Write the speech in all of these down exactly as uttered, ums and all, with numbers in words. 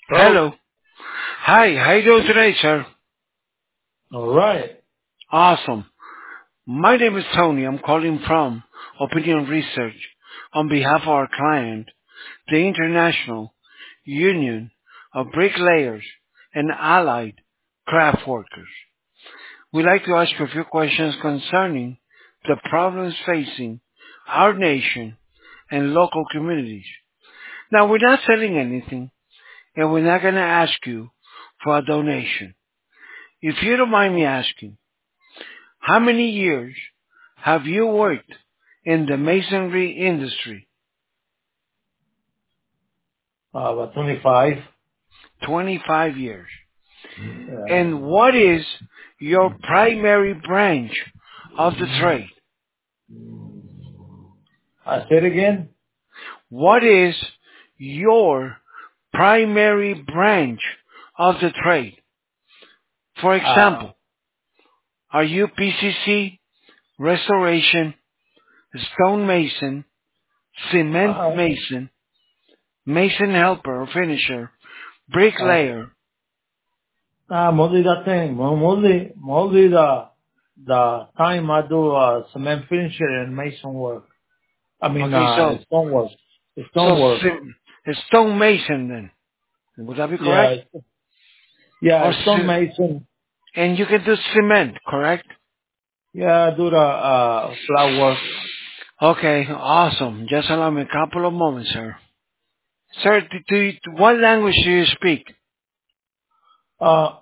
Oh, Hello. Hi, how you doing today, sir? all right. Awesome. My name is Tony. I'm calling from Opinion Research on behalf of our client, the International Union of Bricklayers and Allied Craft Workers. We'd like to ask you a few questions concerning the problems facing our nation and local communities. Now, we're not selling anything, and we're not going to ask you for a donation. If you don't mind me asking, how many years have you worked in the masonry industry? Uh, about twenty-five. twenty-five years. Uh, And what is your primary branch of the trade? I said again. What is your primary branch of the trade? For Uh, example, are you P C C, restoration, stone mason, cement uh, mason, mason helper or finisher, uh, bricklayer? uh, mostly that thing. Mo- Mostly, mostly the, the time I do, uh, cement finisher and mason work. I mean, Okay, uh, so stone work. Stone So work. sim- it's stonemason then. Would that be correct? Yeah. Yeah, Or stone ce- mason. and you can do cement, correct? Yeah, I do the, uh, flat work. Okay, awesome. Just allow me a couple of moments, sir. Sir, do, do you, what language do you speak? Uh,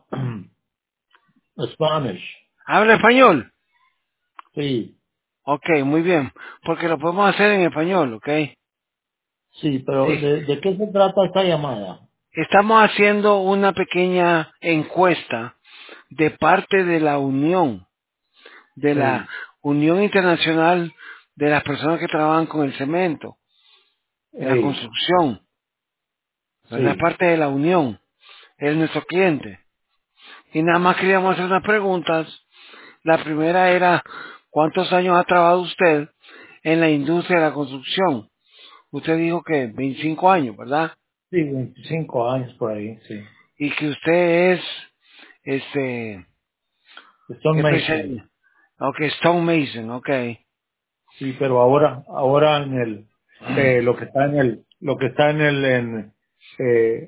Spanish. ¿Habla español? Sí. Ok, muy bien. Porque lo podemos hacer en español, ok? Sí, pero Sí. ¿de, de qué se trata esta llamada? Estamos haciendo una pequeña encuesta de parte de la Unión, de la Sí. Unión Internacional de las personas que trabajan con el cemento, en la Sí. construcción. ¿Verdad? Es Sí. parte de la Unión. Es nuestro cliente. Y nada más queríamos hacer unas preguntas. La primera era, ¿cuántos años ha trabajado usted en la industria de la construcción? Usted dijo que veinticinco años, ¿verdad? Sí, veinticinco años por ahí, sí. Y que usted es, este, Stone ¿qué Mason. especialidad? Ok, Stone Mason, ok. Sí, pero ahora, ahora en el, eh, lo que está en el, lo que está en el, en, eh,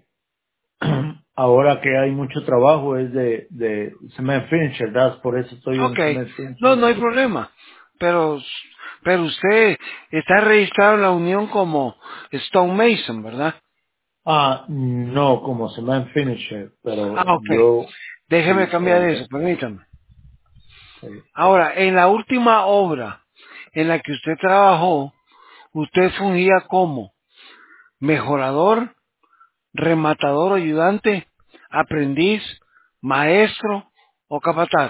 ahora que hay mucho trabajo es de, de cement finisher, ¿verdad? Por eso estoy en Ok, cement no, finisher. no hay problema. Pero, pero usted está registrado en la Unión como Stone Mason, ¿verdad? Ah, no, como cement finisher, pero Ah, ok. yo, Déjeme sí, cambiar so, eso, permítame. sí. Ahora, en la última obra en la que usted trabajó, usted fungía como mejorador, rematador o ayudante, aprendiz, maestro o capataz.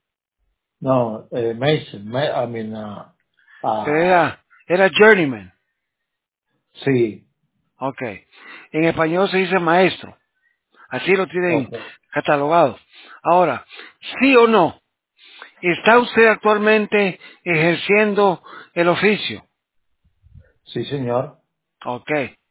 No, eh, Mason, ma- I mean, ah, Usted ah, era, era journeyman. sí, Ok. En español se dice maestro. Así lo tienen okay. catalogado. Ahora, sí o no, ¿está usted actualmente ejerciendo el oficio? Sí, señor. Ok.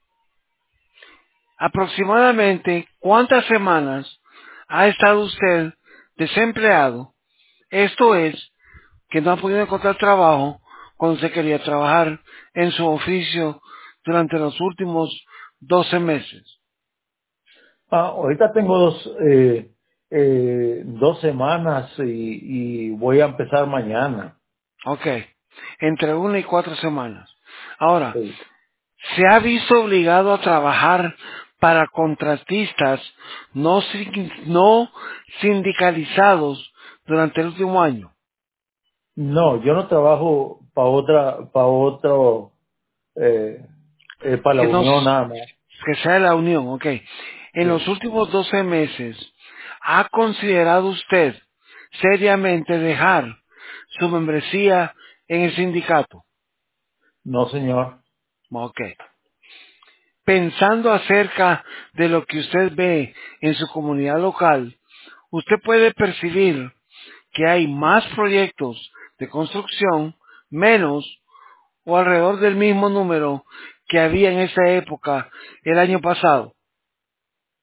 Aproximadamente, ¿cuántas semanas ha estado usted desempleado? Esto es, que no ha podido encontrar trabajo cuando se quería trabajar en su oficio durante los últimos doce meses. Ah, ahorita tengo dos, eh, eh, dos semanas y, y voy a empezar mañana. Ok. Entre una y cuatro semanas. Ahora, Sí. ¿se ha visto obligado a trabajar para contratistas no, sin- no sindicalizados durante el último año? No, yo no trabajo para otra, para otro, eh, eh, para la Que no, Unión nada más. que sea de la Unión, ok. En los Sí. últimos doce meses, ¿ha considerado usted seriamente dejar su membresía en el sindicato? No, señor. Ok. Pensando acerca de lo que usted ve en su comunidad local, usted puede percibir que hay más proyectos de construcción, menos o alrededor del mismo número que había en esa época el año pasado.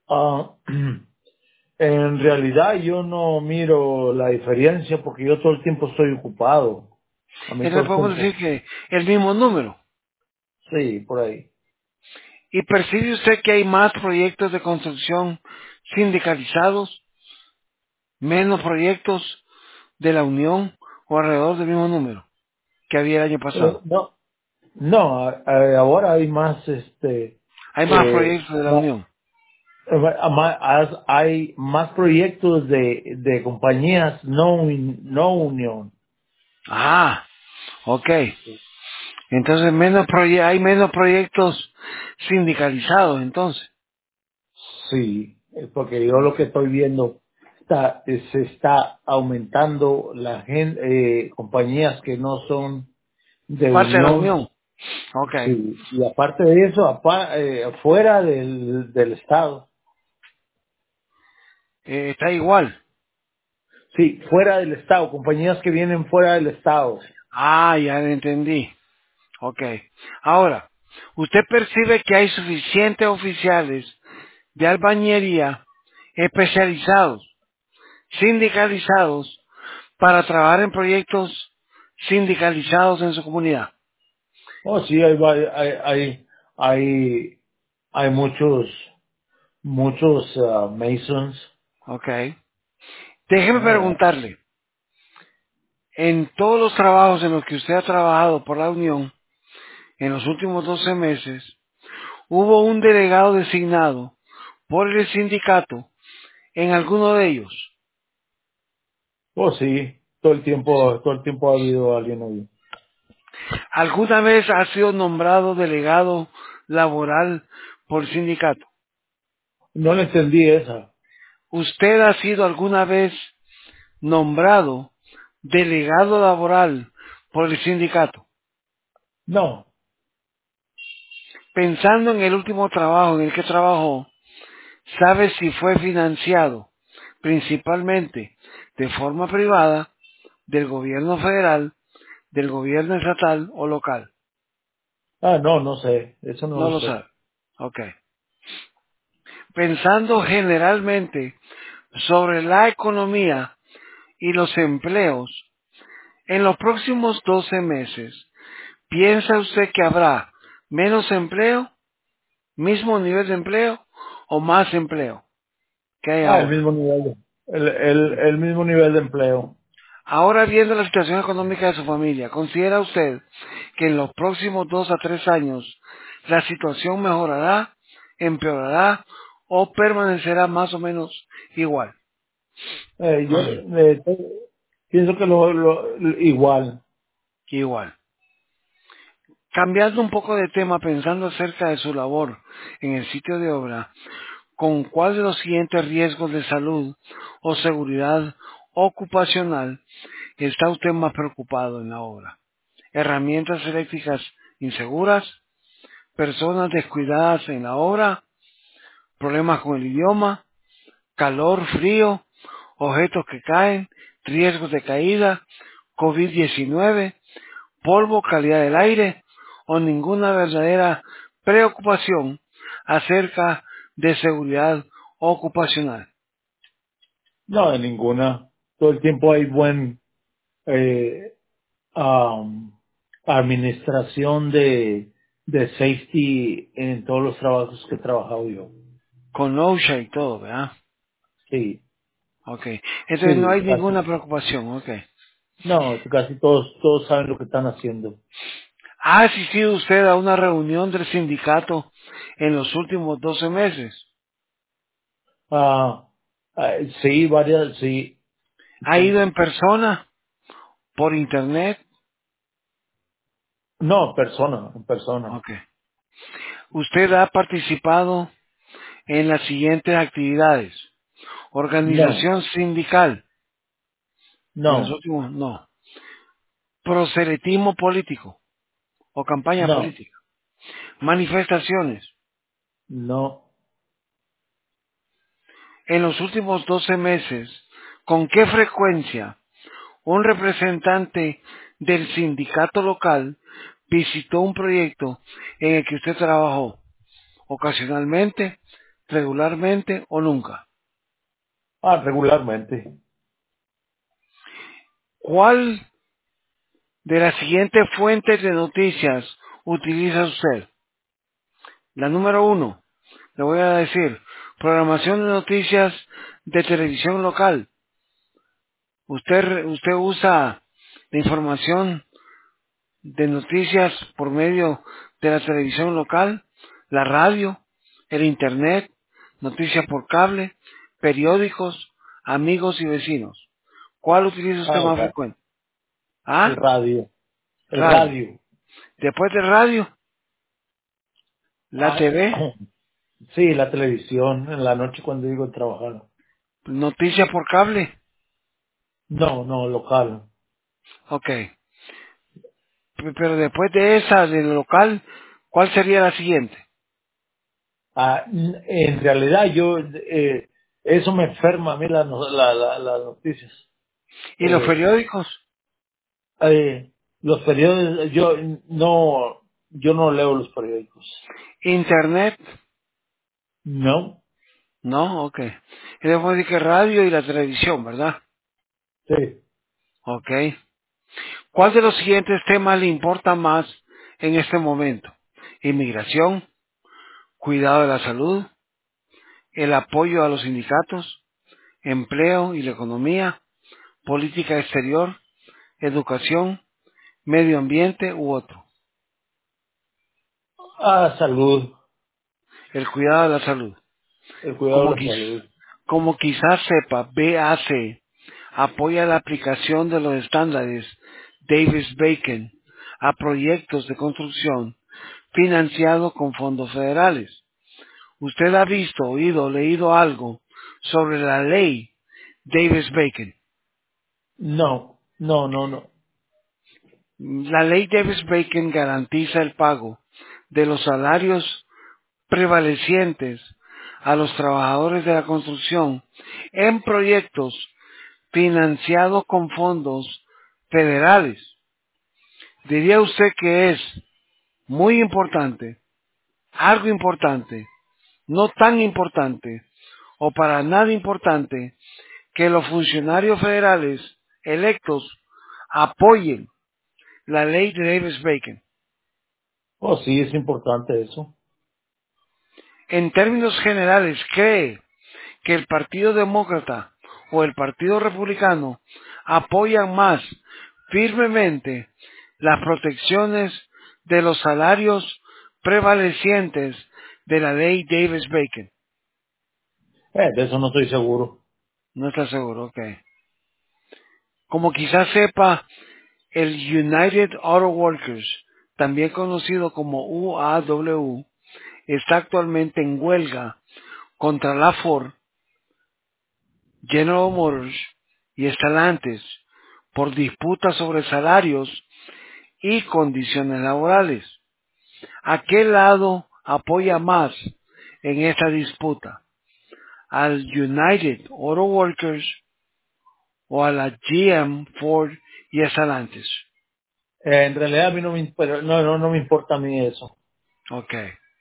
Ah, en realidad yo no miro la diferencia porque yo todo el tiempo estoy ocupado. A mí todo Entonces el podemos tiempo. decir que el mismo número. Sí, por ahí. ¿Y percibe usted que hay más proyectos de construcción sindicalizados, menos proyectos de la Unión o alrededor del mismo número que había el año Eh, pasado? no, no, a- a- ahora hay más, este, Hay más eh, proyectos de la ma- Unión. eh, ma- as- hay más proyectos de, de compañías no, un- no unión. Ah, ok. Entonces menos proye- hay menos proyectos sindicalizados entonces. Sí, eh, porque yo lo que estoy viendo está, eh, se está aumentando la gente, compañías que no son de Parte de la unión. Unión. Ok. Sí, y aparte de eso, apa- eh, fuera del, del Estado. Eh, está igual. Sí, fuera del Estado, compañías que vienen fuera del Estado. Ah, ya lo entendí. Ok. Ahora, ¿usted percibe que hay suficientes oficiales de albañería especializados, sindicalizados, para trabajar en proyectos sindicalizados en su comunidad? Oh, sí, hay, va- hay, hay, hay, hay muchos, muchos ah, Masons. Ok. Déjeme Ah, preguntarle, en todos los trabajos en los que usted ha trabajado por la Unión, en los últimos doce meses, hubo un delegado designado por el sindicato en alguno de ellos. oh, sí, todo el tiempo, todo el tiempo ha habido alguien ahí. ¿Alguna vez ha sido nombrado delegado laboral por el sindicato? No le entendí esa. ¿Usted ha sido alguna vez nombrado delegado laboral por el sindicato? No, Pensando en el último trabajo en el que trabajó, ¿sabe si fue financiado principalmente de forma privada, del gobierno federal, del gobierno estatal o local? ah, no, no sé, eso no No lo lo sé. sabe. Ok. Pensando generalmente sobre la economía y los empleos, en los próximos doce meses, ¿piensa usted que habrá menos empleo, mismo nivel de empleo o más empleo que hay Ah, el ahora? mismo nivel de, el, el, el mismo nivel de empleo. Ahora viendo la situación económica de su familia, ¿considera usted que en los próximos dos a tres años la situación mejorará, empeorará o permanecerá más o menos igual? Eh, yo eh, te- pienso que lo, lo, igual. Igual. Cambiando un poco de tema, pensando acerca de su labor en el sitio de obra, ¿con cuál de los siguientes riesgos de salud o seguridad ocupacional está usted más preocupado en la obra? ¿Herramientas eléctricas inseguras? ¿Personas descuidadas en la obra? ¿Problemas con el idioma? ¿Calor, frío? ¿Objetos que caen? ¿Riesgos de caída? COVID diecinueve, polvo, calidad del aire o ninguna verdadera preocupación acerca de seguridad ocupacional. No, de ninguna. Todo el tiempo hay buen eh, um, administración de, de safety en todos los trabajos que he trabajado yo. Con OSHA y todo, ¿verdad? Sí, Ok. Entonces no sí, hay casi. ninguna preocupación, ok. No, casi todos, todos saben lo que están haciendo. ¿Ha asistido usted a una reunión del sindicato en los últimos doce meses? Ah, ah, sí, varias, sí, ¿Ha ido sí. en persona, por internet? No, persona, en persona. Ok. ¿Usted ha participado en las siguientes actividades? No, Organización sindical. En los no, últimos, no. Proselitismo político o campaña no, política. Manifestaciones. no. En los últimos doce meses, ¿con qué frecuencia un representante del sindicato local visitó un proyecto en el que usted trabajó? Ocasionalmente, regularmente o nunca. Ah, regularmente. ¿Cuál de las siguientes fuentes de noticias utiliza usted? La número uno, le voy a decir, programación de noticias de televisión local. Usted, usted usa la información de noticias por medio de la televisión local, la radio, el internet, noticias por cable, periódicos, amigos y vecinos. ¿Cuál utiliza usted Ah, el, más ra- frecuente? el ¿Ah? radio. El Radio. radio. Después de radio, la Ah, T V, sí, la televisión en la noche cuando digo trabajar. noticias por cable. No, no, local. Ok. P- Pero después de esa, del local, ¿cuál sería la siguiente? Ah, n- en realidad yo, eh, eso me enferma a mí la no- la- la- las noticias. ¿Y los Eh, periódicos? eh, los periódicos, yo no, yo no leo los periódicos. ¿Internet? No, No, ok. Y después de que radio y la televisión, ¿verdad? sí. Ok. ¿Cuál de los siguientes temas le importa más en este momento? Inmigración, cuidado de la salud, el apoyo a los sindicatos, empleo y la economía, política exterior, educación, medio ambiente u otro. Ah, salud, El cuidado de la salud. el cuidado Como, de la quiz- salud. como quizás sepa, B A C apoya la aplicación de los estándares Davis-Bacon a proyectos de construcción financiados con fondos federales. ¿Usted ha visto, oído o leído algo sobre la ley Davis-Bacon? No, no, no, no. La ley Davis-Bacon garantiza el pago de los salarios prevalecientes a los trabajadores de la construcción en proyectos financiados con fondos federales. Diría usted que es muy importante, algo importante, no tan importante o para nada importante que los funcionarios federales electos apoyen la ley de Davis-Bacon. Oh, sí, es importante eso. En términos generales, cree que el Partido Demócrata o el Partido Republicano apoyan más firmemente las protecciones de los salarios prevalecientes de la ley Davis-Bacon. Eh, de eso no estoy seguro. No está seguro, ok. Como quizás sepa, el United Auto Workers, también conocido como U A W, está actualmente en huelga contra la Ford, General Motors y Stellantis por disputas sobre salarios y condiciones laborales. ¿A qué lado apoya más en esta disputa? ¿Al United Auto Workers o a la G M, Ford y Stellantis? Eh, en realidad a mí no me, pero no, no, no me importa a mí eso. Ok.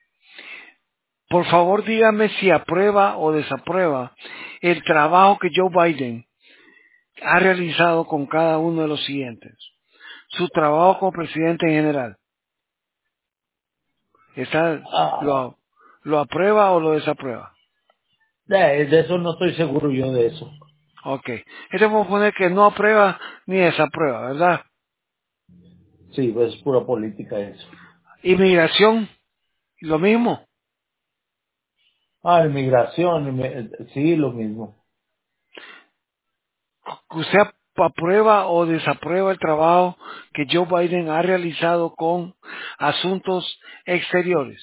Por favor, dígame si aprueba o desaprueba el trabajo que Joe Biden ha realizado con cada uno de los siguientes. Su trabajo como presidente en general. Está, Ah, lo, ¿Lo aprueba o lo desaprueba? de, de eso no estoy seguro yo de eso. Ok. Este vamos a poner que no aprueba ni desaprueba, ¿verdad? Sí, pues es pura política eso. Inmigración, lo mismo. Ah, inmigración, inmi- sí, lo mismo. ¿Usted ap- aprueba o desaprueba el trabajo que Joe Biden ha realizado con asuntos exteriores?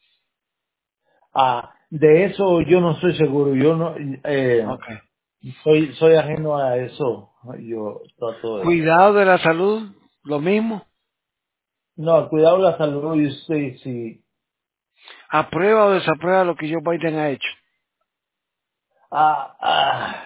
Ah, de eso yo no estoy seguro. Yo no, eh, Ok. soy, soy ajeno a eso. Yo trato de. Cuidado de la salud, lo mismo. No, cuidado la salud. Yo sí, sí. ¿Aprueba o desaprueba lo que Joe Biden ha hecho? Ah, ah.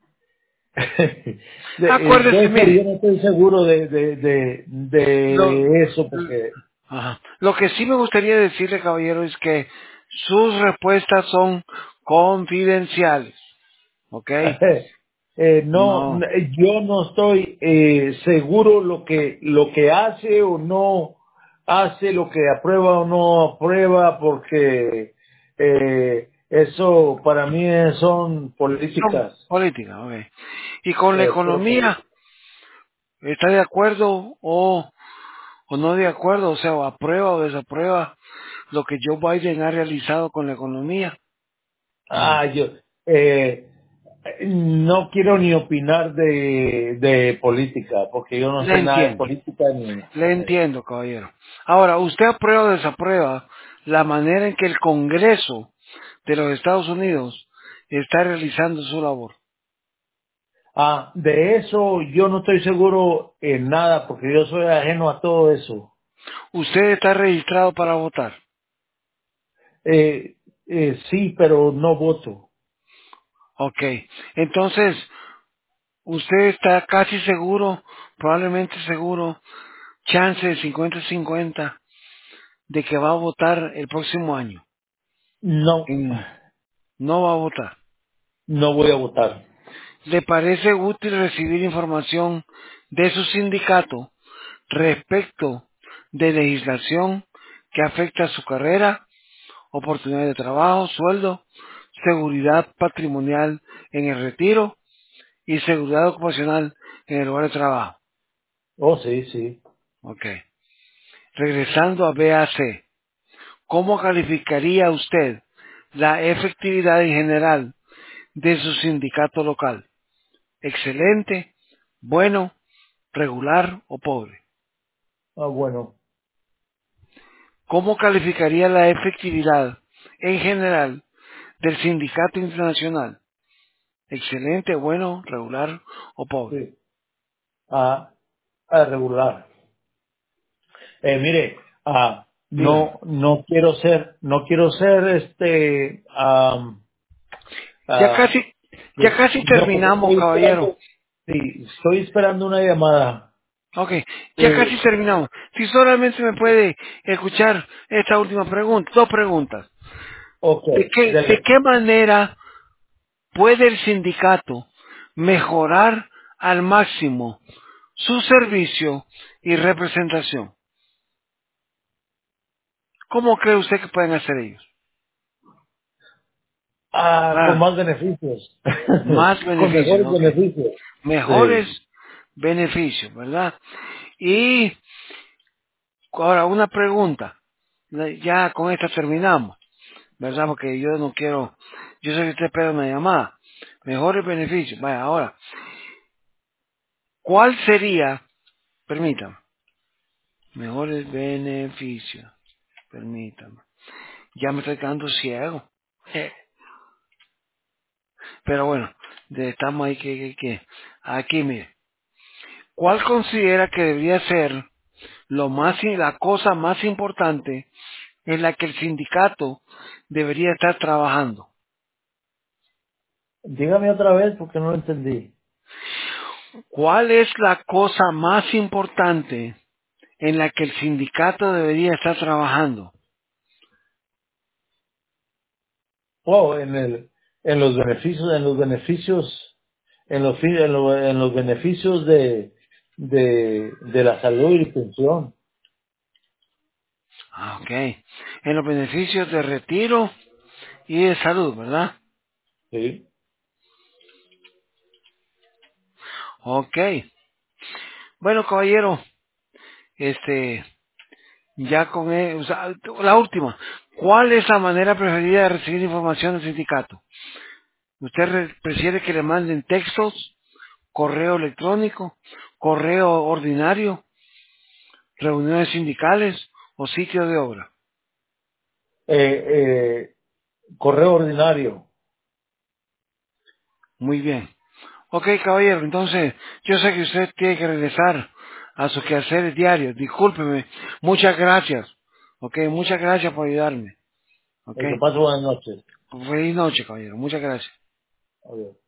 de, eh, de Acuérdese, eso yo mire, no estoy seguro de, de, de, lo, de eso porque ajá. Lo que sí me gustaría decirle, caballero, es que Sus respuestas son confidenciales, ¿ok? Eh, no, No, n- yo no estoy eh, seguro lo que lo que hace o no hace, lo que aprueba o no aprueba, porque eh, eso para mí son son políticas. políticas, ¿ok? Y con la Eh, pura política. economía, ¿está de acuerdo o, o no de acuerdo? O sea, o aprueba o desaprueba lo que Joe Biden ha realizado con la economía, ¿o Ah, no? yo eh, no quiero ni opinar de, de política, porque yo no Le sé nada de entiendo, política ni. le entiendo, caballero. Ahora, ¿usted aprueba o desaprueba la manera en que el Congreso de los Estados Unidos está realizando su labor? Ah, de eso yo no estoy seguro en nada, porque yo soy ajeno a todo eso. ¿Usted está registrado para votar? Eh, eh, sí, pero no voto. Ok. Entonces, usted está casi seguro, probablemente seguro, chance de cincuenta cincuenta de que va a votar el próximo año. No, Mm, No va a votar. no voy a votar. ¿Le parece útil recibir información de su sindicato respecto de legislación que afecta a su carrera, oportunidad de trabajo, sueldo, seguridad patrimonial en el retiro y seguridad ocupacional en el lugar de trabajo? Oh, sí, sí. Ok. Regresando a B A C, ¿cómo calificaría usted la efectividad en general de su sindicato local? ¿Excelente, bueno, regular o pobre? Ah, bueno, ¿Cómo calificaría la efectividad en general del sindicato internacional? ¿Excelente, bueno, regular o pobre? sí. Ah, ah, regular. Eh, mire, ah, Dígame. no, no quiero ser, no quiero ser este, am, Ya ah, casi, ya pues, casi no, porque terminamos, estoy caballero. esperando, sí, estoy esperando una llamada. Ok, ya casi Eh, terminamos. Si solamente me puede escuchar esta última pregunta, dos preguntas. ok, ¿De qué, de dele. qué manera puede el sindicato mejorar al máximo su servicio y representación? ¿Cómo cree usted que pueden hacer ellos? Ah, con Ah, más beneficios. más Con beneficios, mejores ok. beneficios. Mejores Sí. beneficios, ¿verdad? Y ahora una pregunta. Ya con esta terminamos, ¿verdad? Porque yo no quiero, yo sé que usted espera una llamada. Mejores beneficios. Vaya, ahora, ¿cuál sería, permítame, mejores beneficios, permítame. Ya me estoy quedando ciego. Eh, Pero bueno, de- estamos ahí que, que, que. Aquí, mire. ¿Cuál considera que debería ser lo más, i- la cosa más importante en la que el sindicato debería estar trabajando? Dígame otra vez porque no lo entendí. ¿Cuál es la cosa más importante en la que el sindicato debería estar trabajando? Oh, en el, en los beneficios, en los beneficios, en los, fi- en lo- en los beneficios de, de, de la salud y pensión. Ah, ok. En los beneficios de retiro y de salud, ¿verdad? Sí. Ok. Bueno, caballero, este, ya con, e- o sea, la última. ¿Cuál es la manera preferida de recibir información del sindicato? ¿Usted re- prefiere que le manden textos, correo electrónico, correo ordinario, reuniones sindicales o sitio de obra? Eh, eh, correo ordinario. Muy bien. Ok, caballero, entonces yo sé que usted tiene que regresar a sus quehaceres diarios. Discúlpeme. Muchas gracias. Ok, muchas gracias por ayudarme. Ok. El que pase buenas noches. Feliz noche, caballero. Muchas gracias. Adiós.